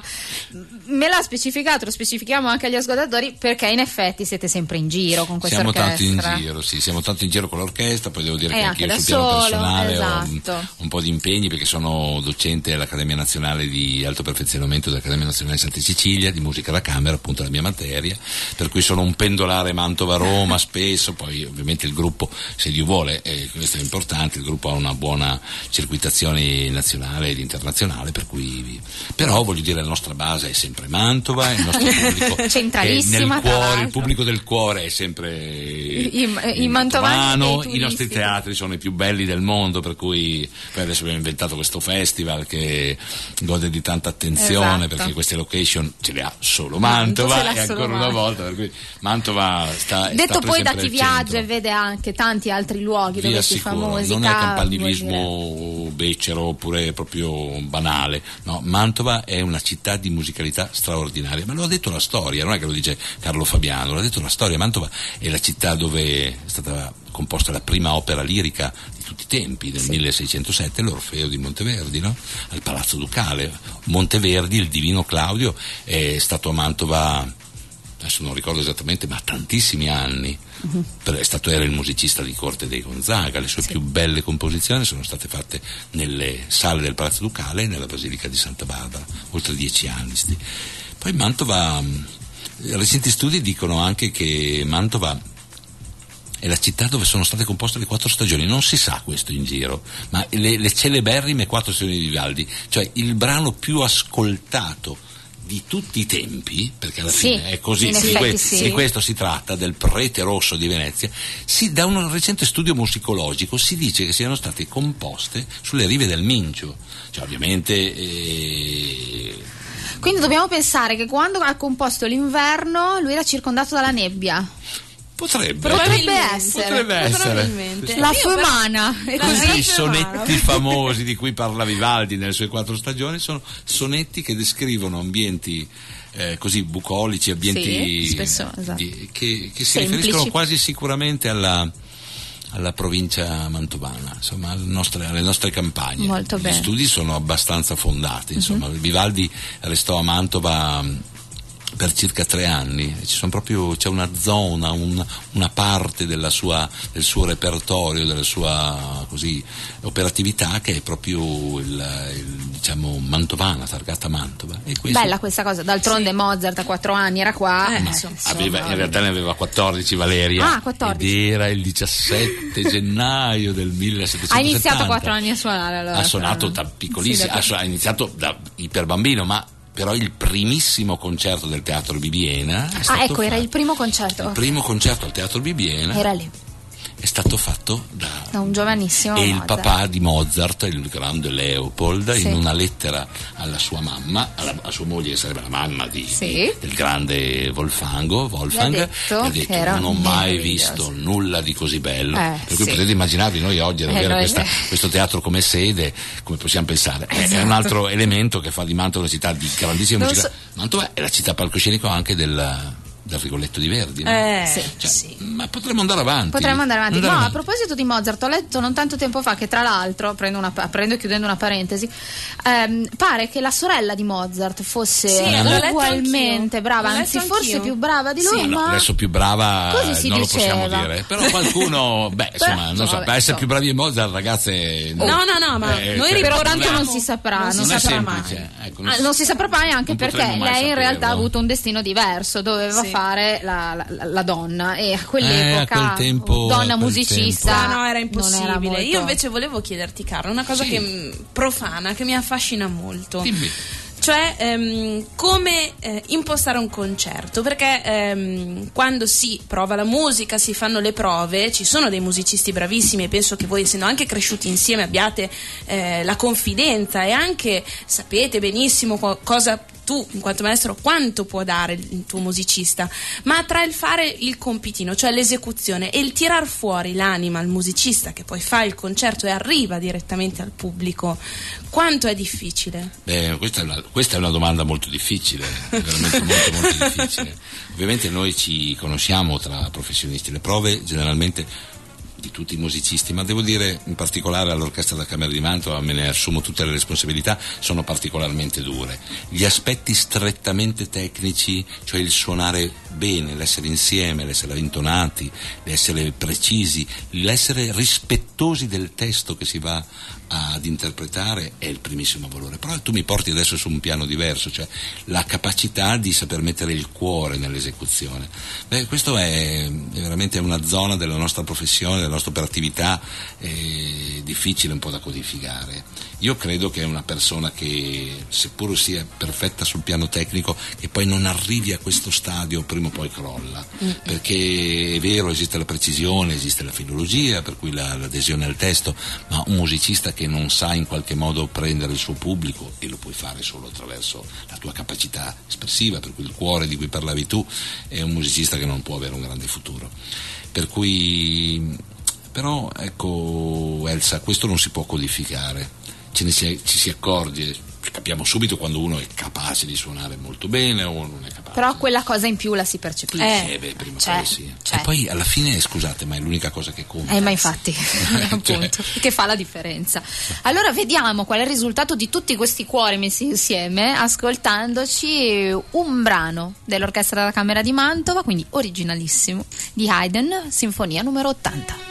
Me l'ha specificato, lo specifichiamo anche agli ascoltatori perché in effetti siete sempre in giro con questa Siamo orchestra. tanto in giro, sì, siamo tanto in giro con l'orchestra, poi devo dire E che anche anche io da sul piano solo, personale ho un, esatto. un po' di impegni perché sono docente all'Accademia Nazionale di Alto Perfezionamento dell'Accademia Nazionale di Santa Cecilia, di musica da camera, appunto la mia materia, per cui sono un pendolare Mantova-Roma spesso, poi ovviamente il gruppo, se Dio vuole, e questo è importante, il gruppo ha una buona circuitazione nazionale ed internazionale, per cui però voglio dire la nostra base è sempre Mantova, il nostro pubblico Centralissima, è nel tra cuore, l'altro. il pubblico del cuore è sempre I- i il mantovani e i i turisti. nostri teatri sono i più belli del mondo, per cui poi adesso abbiamo inventato questo festival che gode di tanta attenzione, Esatto. perché queste location ce le ha solo Mantova Mantova ce l'ha e solo ancora una Mantova. volta, per cui Mantova sta sta Detto poi sempre da al chi centro. viaggia e vede anche tanti altri luoghi Vi dove si assicuro, fa musica, non è vuol campanilismo becero oppure proprio banale, no, Mantova è una città di musicalità straordinaria, ma lo ha detto la storia, non è che lo dice Carlo Fabiano, l'ha detto la storia. Mantova è la città dove è stata composta la prima opera lirica di tutti i tempi, nel milleseicentosette, l'Orfeo di Monteverdi, no? Al Palazzo Ducale. Monteverdi, il divino Claudio, è stato a Mantova, adesso non ricordo esattamente, ma tantissimi anni. Uh-huh. Però è stato, era il musicista di corte dei Gonzaga, le sue più belle composizioni sono state fatte nelle sale del Palazzo Ducale e nella Basilica di Santa Barbara, oltre dieci anni. Sti. Poi Mantova, mh, recenti studi dicono anche che Mantova è la città dove sono state composte le quattro stagioni, non si sa questo in giro, ma le, le celeberrime quattro stagioni di Vivaldi, cioè il brano più ascoltato di tutti i tempi, perché alla Sì, fine è così, in di, effetti que- sì. di questo si tratta, del Prete Rosso di Venezia. Sì, da un recente studio musicologico si dice che siano state composte sulle rive del Mincio, cioè ovviamente eh, Quindi dobbiamo pensare che quando ha composto l'Inverno lui era circondato dalla nebbia. Potrebbe, potrebbe essere, potrebbe essere. La Fumana. Così i sonetti famosi di cui parla Vivaldi nelle sue quattro stagioni sono sonetti che descrivono ambienti eh, così bucolici, ambienti sì, spesso, esatto. di, che, che si semplici. riferiscono quasi sicuramente alla, alla provincia mantovana, insomma alle nostre, alle nostre campagne. Molto Gli bene. studi sono abbastanza fondati, insomma. Mm-hmm. Vivaldi restò a Mantova per circa tre anni, ci sono proprio, c'è una zona, un, una parte della sua, del suo repertorio, della sua così, operatività che è proprio il, il, diciamo mantovana, targata Mantova. E questo, bella questa cosa, d'altronde sì. Mozart a quattro anni era qua. Eh, insomma, aveva, in realtà ne aveva quattordici Valeria. Ah, quattordici. Ed era il diciassette gennaio del millesettecentosettanta. Ha iniziato a quattro anni a suonare allora. Ha suonato da piccolissimo, sì, da... ha iniziato da iperbambino, ma però il primissimo concerto del Teatro Bibiena è stato ah ecco fatto, era il primo concerto il primo concerto al Teatro Bibiena era lì è stato fatto da, da un giovanissimo e Mozart. Il papà di Mozart, il grande Leopold, sì. in una lettera alla sua mamma, alla, alla sua moglie, che sarebbe la mamma di, sì. di, del grande Wolfango, Wolfgang, gli ha detto, gli ha detto non ho mai visto nulla di così bello, eh, per cui sì. potete immaginarvi noi oggi ad eh, avere noi... questa, questo teatro come sede, come possiamo pensare, esatto. È un altro elemento che fa di Mantova una città di grandissima musica. So... Mantova è la città palcoscenico anche del del Rigoletto di Verdi, no? eh, cioè, sì. Ma potremmo andare avanti. Potremmo andare avanti. Andare no, avanti. A proposito di Mozart, ho letto non tanto tempo fa che tra l'altro, prendo, una, prendo chiudendo una parentesi, ehm, pare che la sorella di Mozart fosse sì, ugualmente brava, anzi forse più brava di lui, sì, ma no, adesso più brava così si non diceva. Lo possiamo dire, però qualcuno, beh, insomma, non so, per essere più bravi di Mozart, ragazze. No, no, no, no ma eh, noi cioè, però tanto non si saprà, non, non, non si saprà semplice, mai. Ecco, non, ah, non si saprà mai anche perché lei saperlo. In realtà ha avuto un destino diverso, doveva sì. fare la La, la, la donna e a quell'epoca eh, a quel tempo, donna a quel musicista tempo. no era impossibile era molto... io invece volevo chiederti Carlo una cosa sì. che profana che mi affascina molto. Dimmi. Cioè ehm, come eh, impostare un concerto, perché ehm, quando si prova la musica, si fanno le prove, ci sono dei musicisti bravissimi e penso che voi, essendo anche cresciuti insieme, abbiate eh, la confidenza e anche sapete benissimo co- cosa tu in quanto maestro quanto può dare il tuo musicista, ma tra il fare il compitino, cioè l'esecuzione, e il tirar fuori l'anima al musicista che poi fa il concerto e arriva direttamente al pubblico, quanto è difficile? Beh, questa è una, questa è una domanda molto difficile, veramente molto molto difficile. Ovviamente noi ci conosciamo tra professionisti, le prove generalmente di tutti i musicisti, ma devo dire in particolare all'Orchestra da Camera di Mantova, me ne assumo tutte le responsabilità, sono particolarmente dure. Gli aspetti strettamente tecnici, cioè il suonare bene, l'essere insieme, l'essere intonati, l'essere precisi, l'essere rispettosi del testo che si va ad interpretare è il primissimo valore. Però tu mi porti adesso su un piano diverso, cioè la capacità di saper mettere il cuore nell'esecuzione. Beh, questo è, è veramente una zona della nostra professione, della nostra operatività eh, difficile un po' da codificare. Io credo che è una persona che, seppur sia perfetta sul piano tecnico, che poi non arrivi a questo stadio, prima o poi crolla, mm. perché è vero, esiste la precisione, esiste la filologia, per cui la, l'adesione al testo, ma un musicista che non sa in qualche modo prendere il suo pubblico, e lo puoi fare solo attraverso la tua capacità espressiva, per cui il cuore di cui parlavi tu, è un musicista che non può avere un grande futuro. Per cui, però, ecco, Elsa, questo non si può codificare. Ce ne si, ci si accorge, capiamo subito quando uno è capace di suonare molto bene o non è capace. Però quella cosa in più la si percepisce. Eh, beh, prima c'è, poi sì. c'è. E poi alla fine, scusate, ma è l'unica cosa che conta. Eh, ma infatti, appunto, che fa la differenza. Allora vediamo qual è il risultato di tutti questi cuori messi insieme, ascoltandoci un brano dell'Orchestra della Camera di Mantova, quindi originalissimo, di Haydn, Sinfonia numero ottanta.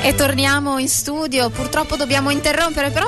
E torniamo in studio, purtroppo dobbiamo interrompere, però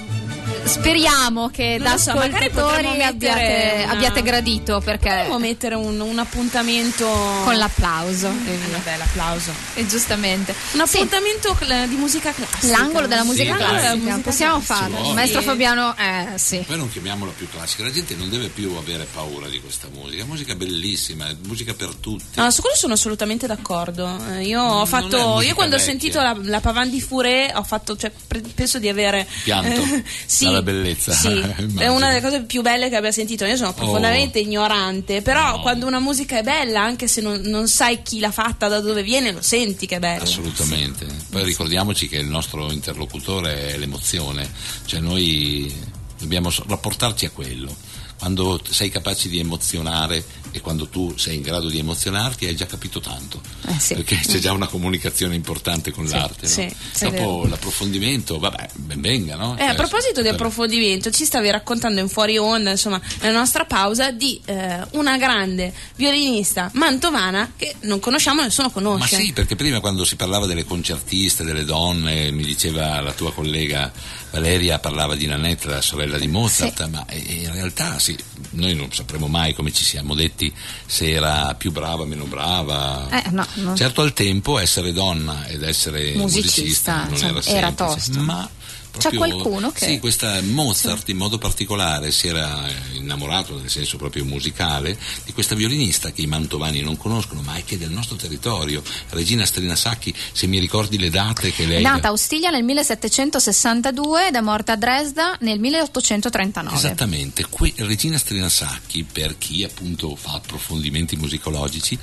speriamo che Non da lo so, magari ascoltatori potremmo abbiate, mettere una- abbiate gradito, perché Potremmo mettere un, un appuntamento con l'applauso Eh, vabbè, l'applauso. e giustamente Un appuntamento cl- di musica classica. l'angolo della musica Sì, dai. classica, Sì, musica possiamo classica. farlo. Sì. Il maestro Fabiano, eh sì. Poi non chiamiamola più classica, la gente non deve più avere paura di questa musica, è musica bellissima, è musica per tutti. No, su quello sono assolutamente d'accordo. Eh, Io ho Non è fatto. musica Io quando ho vecchia. sentito la, la Pavane di Fouré ho fatto. Cioè, pre- penso di avere. Pianto eh, sì, dalla bellezza. Sì, è Immagino. una delle cose più belle che abbia sentito. Io sono profondamente ignorante. Però quando una musica è bella, anche se non, non sai chi l'ha fatta, da dove viene, lo senti che è bella. Assolutamente. Poi ricordiamoci che il nostro interlocutore è l'emozione, cioè noi dobbiamo so- rapportarci a quello. Quando sei capace di emozionare e quando tu sei in grado di emozionarti hai già capito tanto, Eh sì. perché c'è già una comunicazione importante con Sì, l'arte. sì, no? sì, è Dopo vero. l'approfondimento, vabbè, ben venga, no? Eh, a Cioè, proposito di per- approfondimento, ci stavi raccontando in fuori onda, insomma, nella nostra pausa, di eh, una grande violinista mantovana che non conosciamo, nessuno Ma conosce. sì, perché prima quando si parlava delle concertiste, delle donne, mi diceva la tua collega Valeria, parlava di Nanette, la sorella di Mozart, Sì. ma eh, in realtà sì, noi non sapremo mai come ci siamo detti se era più brava, meno brava. Eh, no, no. Certo al tempo essere donna ed essere Musicista, musicista, non insomma, era, era semplice, tosto. ma C'è proprio- qualcuno che- Sì, questa Mozart in modo particolare si era innamorato, nel senso proprio musicale, di questa violinista che i mantovani non conoscono, ma è che è del nostro territorio, Regina Strinasacchi, se mi ricordi le date che È lei... nata a Ostiglia nel millesettecentosessantadue ed è morta a Dresda nel milleottocentotrentanove. Esattamente, que- Regina Strinasacchi, per chi appunto fa approfondimenti musicologici,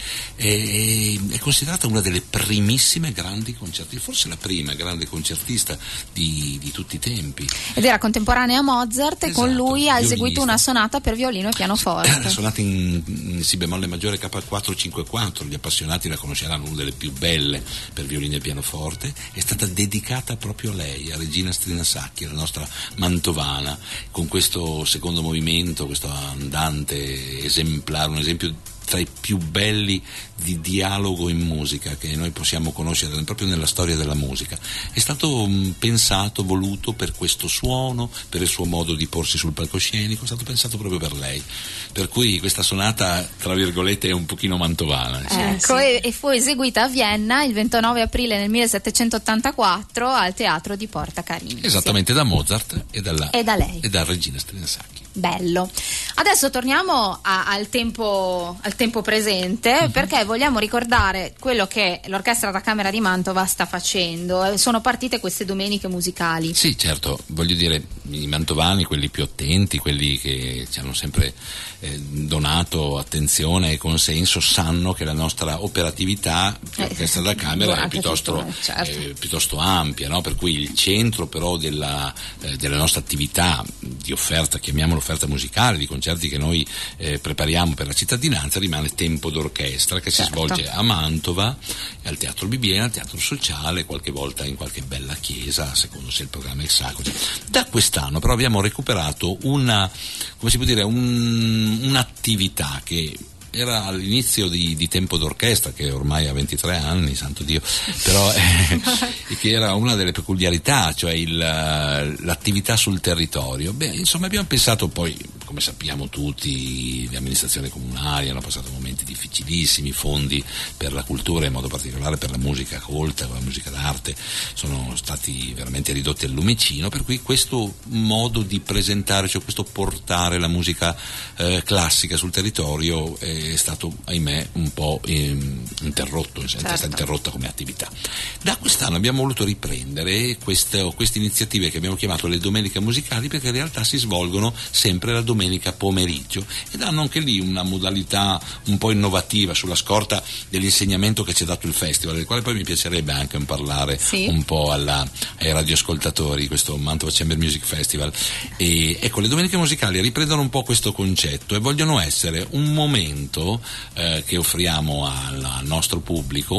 è, è considerata una delle primissime grandi concertiste, forse la prima grande concertista di, di tutti i tempi. Ed era contemporanea a Mozart e con Esatto, lui ha eseguito violinista. una sonata per violino e pianoforte. Sonata in, in Si bemolle maggiore K quattrocentocinquantaquattro, gli appassionati la conosceranno, una delle più belle per violino e pianoforte, è stata dedicata proprio a lei, a Regina Strinasacchi, la nostra mantovana, con questo secondo movimento, questo andante esemplare, un esempio tra i più belli di dialogo in musica che noi possiamo conoscere proprio nella storia della musica. È stato mh, pensato, voluto per questo suono, per il suo modo di porsi sul palcoscenico, è stato pensato proprio per lei. Per cui questa sonata, tra virgolette, è un pochino mantovana. insomma. Ecco, e, e fu eseguita a Vienna il ventinove aprile nel millesettecentottantaquattro al teatro di Porta Carini. Esattamente, da Mozart e, dalla, E da lei. e da Regina Strinasacchi. Bello. Adesso torniamo a- al, tempo, al tempo presente, Mhm. perché vogliamo ricordare quello che l'Orchestra da Camera di Mantova sta facendo. Eh, Sono partite queste domeniche musicali. Sì, certo, voglio dire, i mantovani, quelli più attenti, quelli che ci hanno sempre eh, donato attenzione e consenso, sanno che la nostra operatività di Eh, orchestra da camera è anche piuttosto, tutto, eh, certo. eh, piuttosto ampia, no? Per cui il centro però della, eh, della nostra attività di offerta, chiamiamola offerta musicale, di concerti che noi eh, prepariamo per la cittadinanza, rimane Tempo d'Orchestra, che Certo. si svolge a Mantova, al Teatro Bibiena, al Teatro Sociale, qualche volta in qualche bella chiesa, secondo se il programma è sacro. Da quest'anno però abbiamo recuperato una, come si può dire, un- un'attività che era all'inizio di, di Tempo d'Orchestra, che ormai ha ventitré anni, santo Dio, però eh, che era una delle peculiarità, cioè il, l'attività sul territorio. Beh, insomma abbiamo pensato poi, come sappiamo tutti, le amministrazioni comunali hanno passato momenti difficilissimi, i fondi per la cultura, in modo particolare per la musica colta, la musica d'arte, sono stati veramente ridotti al lumicino, per cui questo modo di presentare, cioè questo portare la musica eh, classica sul territorio è stato, ahimè, un po' ehm, interrotto, certo. È stata interrotta come attività. Da quest'anno abbiamo voluto riprendere queste, queste iniziative che abbiamo chiamato le domeniche musicali, perché in realtà si svolgono sempre la domenica pomeriggio ed hanno anche lì una modalità un po' innovativa sulla scorta dell'insegnamento che ci ha dato il festival, del quale poi mi piacerebbe anche parlare Sì. un po' alla, ai radioascoltatori, questo Mantova Chamber Music Festival. E ecco, le domeniche musicali riprendono un po' questo concetto e vogliono essere un momento eh, che offriamo al, al nostro pubblico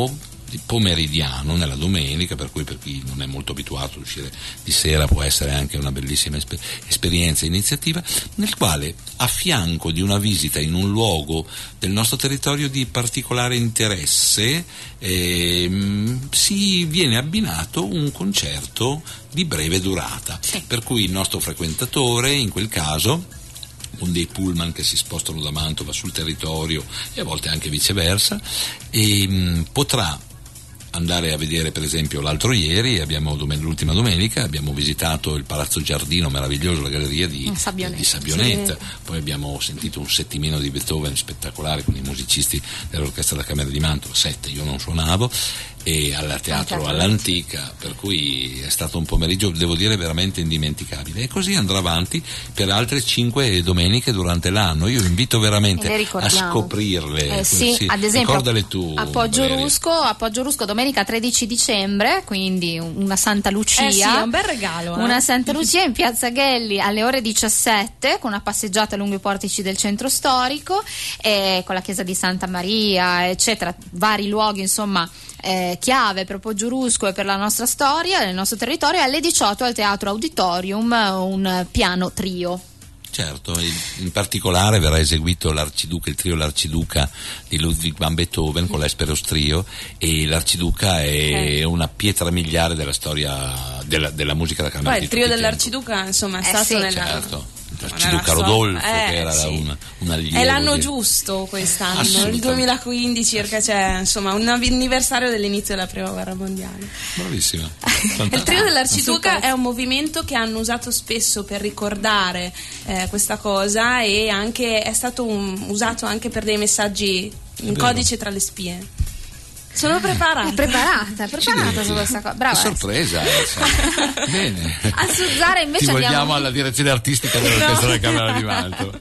pomeridiano nella domenica, per cui per chi non è molto abituato ad uscire di sera può essere anche una bellissima esper- esperienza e iniziativa, nel quale a fianco di una visita in un luogo del nostro territorio di particolare interesse ehm, si viene abbinato un concerto di breve durata, sì. Per cui il nostro frequentatore in quel caso, con dei pullman che si spostano da Mantova sul territorio e a volte anche viceversa, e, mh, potrà andare a vedere, per esempio l'altro ieri, abbiamo, l'ultima domenica, abbiamo visitato il Palazzo Giardino meraviglioso, la galleria di Sabbionetta, di Sabbionetta. Sì. Poi abbiamo sentito un settimino di Beethoven spettacolare con i musicisti dell'Orchestra da Camera di Mantova, sette, io non suonavo, e al teatro all'Antica, per cui è stato un pomeriggio, devo dire, veramente indimenticabile, e così andrà avanti per altre cinque domeniche durante l'anno. Io invito veramente a scoprirle. Eh, sì, sì, ad esempio ricordale tu, a Poggio Rusco, a Poggio Rusco domenica tredici dicembre, quindi una Santa Lucia, eh sì, è un bel regalo, eh? Una Santa Lucia in Piazza Ghelli alle ore diciassette, con una passeggiata lungo i portici del centro storico, e con la chiesa di Santa Maria, eccetera, vari luoghi insomma Eh, chiave per Poggio Rusco e per la nostra storia, nel nostro territorio. Alle diciotto al Teatro Auditorium un piano trio. Certo, in particolare verrà eseguito l'Arciduca, il trio L'Arciduca di Ludwig van Beethoven con l'Esperos Trio, e l'Arciduca è una pietra miliare della storia della, della musica da camera. Poi il trio dell'Arciduca insomma è eh stato sì, nella... certo. L'Arciduca Rodolfo, eh, che era sì. un, un allievo. È l'anno di... giusto quest'anno, il duemilaquindici, perché c'è insomma un anniversario dell'inizio della prima guerra mondiale. Bravissima. Il trio dell'Arciduca è un movimento che hanno usato spesso per ricordare eh, questa cosa, e anche è stato un, usato anche per dei messaggi in codice tra le spie. Sono preparata. È preparata, è preparata su questa cosa. Brava. Che sorpresa, Elsa. Bene. A Suzzara invece Ti vogliamo andiamo alla direzione artistica dell'Orchestra della Camera di Mantova.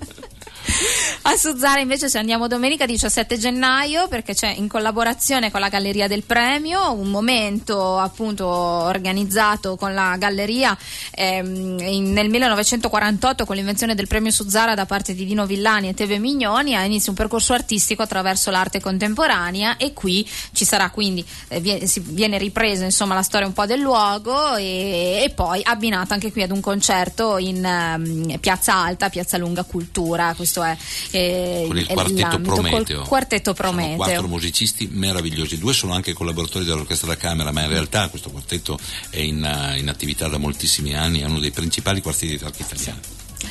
A Suzzara invece ci andiamo domenica diciassette gennaio, perché c'è, in collaborazione con la Galleria del Premio, un momento appunto organizzato con la Galleria ehm, in, nel millenovecentoquarantotto, con l'invenzione del premio Suzzara da parte di Dino Villani e Teve Mignoni. Ha inizio un percorso artistico attraverso l'arte contemporanea, e qui ci sarà quindi eh, viene, si, viene ripresa insomma la storia un po' del luogo, e, e poi abbinata anche qui ad un concerto in um, Piazza Alta, Piazza Lunga Cultura. Questo è eh, con il quartetto Prometeo. quartetto Prometeo. Sono quattro musicisti meravigliosi, due sono anche collaboratori dell'Orchestra da Camera, ma in realtà questo quartetto è in, in attività da moltissimi anni, è uno dei principali quartetti d'archi italiani.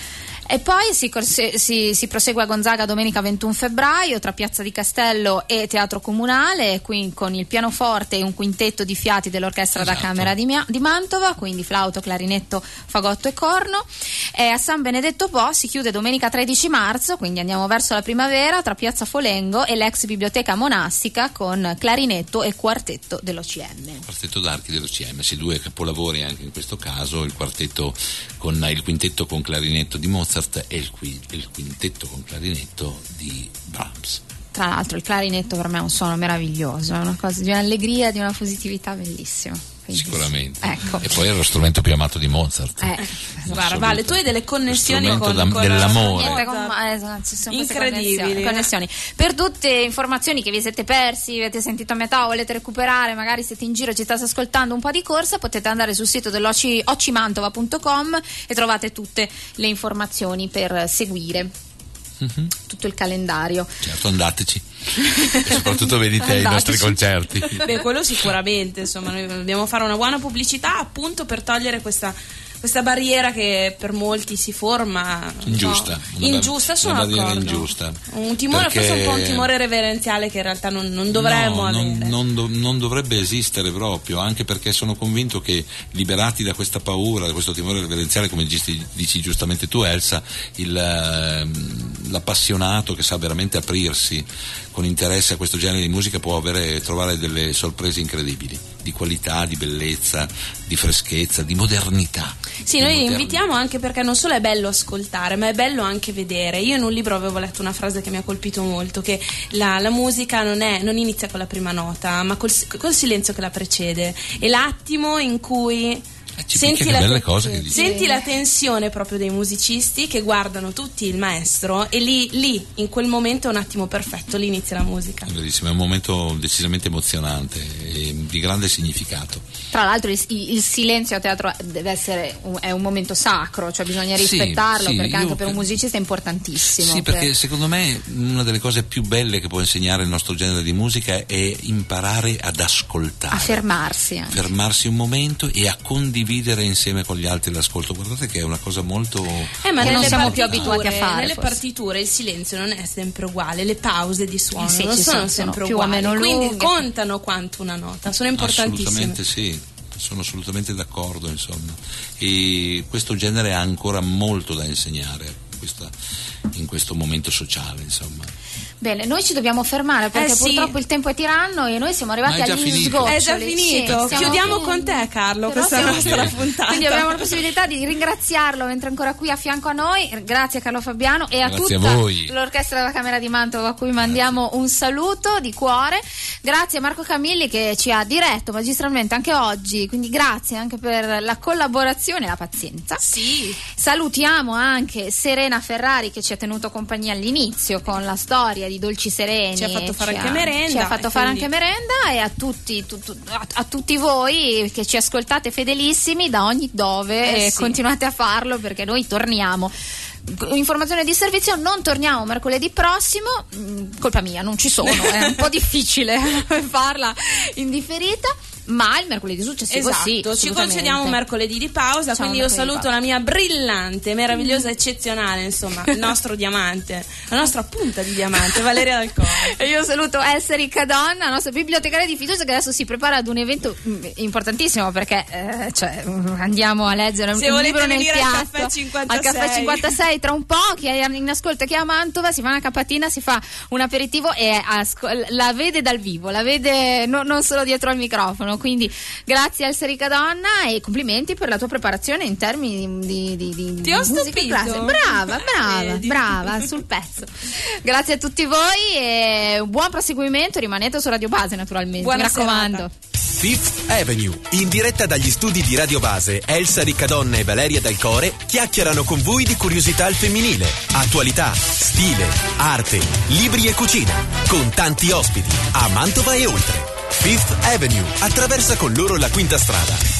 E poi si, si, si prosegue a Gonzaga domenica ventuno febbraio tra Piazza di Castello e Teatro Comunale, qui con il pianoforte e un quintetto di fiati dell'Orchestra esatto. da Camera di, di Mantova, quindi flauto, clarinetto, fagotto e corno. E a San Benedetto Po si chiude domenica tredici marzo, quindi andiamo verso la primavera, tra Piazza Folengo e l'ex biblioteca monastica, con clarinetto e quartetto dell'O C M. Quartetto d'archi dell'O C M, sì, due capolavori anche in questo caso, il quartetto con il quintetto con clarinetto di Mozart e il, qui, il quintetto con clarinetto di Brahms. Tra l'altro il clarinetto per me è un suono meraviglioso, è una cosa di un'allegria, di una positività bellissima. Quindi, sicuramente. Ecco. E poi è lo strumento più amato di Mozart. Eh, guarda, Vale, tu hai delle connessioni con, da, con dell'amore. Con, esatto, ci sono incredibili connessioni, connessioni. Per tutte informazioni che vi siete persi, avete sentito a metà, volete recuperare, magari siete in giro, ci state ascoltando un po' di corsa, potete andare sul sito dell'ocimantova punto com e trovate tutte le informazioni per seguire mm-hmm. tutto il calendario. Certo, andateci. E soprattutto venite ai nostri concerti. Beh, quello sicuramente, insomma, noi dobbiamo fare una buona pubblicità appunto per togliere questa questa barriera che per molti si forma ingiusta, no, ingiusta, sono una barriera d'accordo. ingiusta. Un timore, perché... forse un po' un timore reverenziale che in realtà non, non dovremmo no, avere. Non, non, do, non dovrebbe esistere proprio, anche perché sono convinto che liberati da questa paura, da questo timore reverenziale, come dici, dici giustamente tu Elsa, il, l'appassionato che sa veramente aprirsi con interesse a questo genere di musica può avere, trovare delle sorprese incredibili, di qualità, di bellezza, di freschezza, di modernità. Sì, noi invitiamo anche perché non solo è bello ascoltare, ma è bello anche vedere. Io in un libro avevo letto una frase che mi ha colpito molto, che la, la musica non, è, non inizia con la prima nota, ma col, col silenzio che la precede, e l'attimo in cui Senti, che la, belle cose che dici. Senti la tensione proprio dei musicisti che guardano tutti il maestro e lì, lì in quel momento è un attimo perfetto, lì inizia la musica. È verissimo, è un momento decisamente emozionante e di grande significato. Tra l'altro il, il silenzio a teatro deve essere un, è un momento sacro, cioè bisogna rispettarlo, sì, sì, perché anche per un credo... musicista è importantissimo. Sì, perché per... secondo me una delle cose più belle che può insegnare il nostro genere di musica è imparare ad ascoltare, a fermarsi anche. fermarsi un momento e a condividere insieme con gli altri l'ascolto. Guardate che è una cosa molto eh, ma che non siamo più partiture, abituati a fare. Nelle forse. partiture il silenzio non è sempre uguale, le pause di suono eh sì, non sono, sono sempre più uguali, o meno quindi lunghe. contano quanto una nota, sono importantissime. Assolutamente sì, sono assolutamente d'accordo, insomma. E questo genere ha ancora molto da insegnare questa, in questo momento sociale, insomma. Bene, noi ci dobbiamo fermare perché eh sì. purtroppo il tempo è tiranno e noi siamo arrivati agli finito. sgoccioli. È già finito. Sì, Chiudiamo con te, Carlo, Però questa è la siamo- nostra sì. puntata. Quindi abbiamo la possibilità di ringraziarlo mentre è ancora qui a fianco a noi. Grazie a Carlo Fabiano e a Grazie tutta a voi. l'orchestra della Camera di Mantova a cui mandiamo un saluto di cuore. Grazie a Marco Camilli che ci ha diretto magistralmente anche oggi, quindi grazie anche per la collaborazione e la pazienza. Sì. Salutiamo anche Serena Ferrari che ci ha tenuto compagnia all'inizio con la storia di Dolci Sereni. Ci ha fatto fare Ci anche ha- merenda, Ci ha fatto e fare quindi- anche merenda e a tutti, tu- tu- a, a tutti voi che ci ascoltate fedelissimi da ogni dove Eh e sì. continuate a farlo perché noi torniamo. Informazione di servizio, non torniamo mercoledì prossimo, mm, colpa mia, non ci sono, è un po' difficile farla in differita, ma il mercoledì successivo Esatto, sì, ci assolutamente. concediamo un mercoledì di pausa, Facciamo quindi un io mercoledì di saluto la mia brillante, meravigliosa, eccezionale, insomma, il nostro diamante, la nostra punta di diamante, Valeria Dal Core. E io saluto Elsa Riccadonna, la nostra bibliotecaria di fiducia che adesso si prepara ad un evento mm, importantissimo perché eh, cioè, mm, andiamo a leggere Se un volete libro nel venire al piatto Caffè cinquantasei. al Caffè cinquantasei tra un po', chi è in ascolto, chi è a Mantova si fa una capatina, si fa un aperitivo e asco- la vede dal vivo, la vede no- non solo dietro al microfono, quindi grazie Elsa Riccadonna e complimenti per la tua preparazione in termini di, di, di Ti ho musica stupito? classica. Brava, brava, Vedi. brava, sul pezzo. Grazie a tutti voi e buon proseguimento, rimanete su Radio Base naturalmente, Buona mi raccomando. serata. Fifth Avenue, in diretta dagli studi di Radio Base, Elsa Riccadonna e Valeria Dal Core chiacchierano con voi di curiosità al femminile, attualità, stile, arte, libri e cucina, con tanti ospiti, a Mantova e oltre. Fifth Avenue attraversa con loro la Quinta Strada.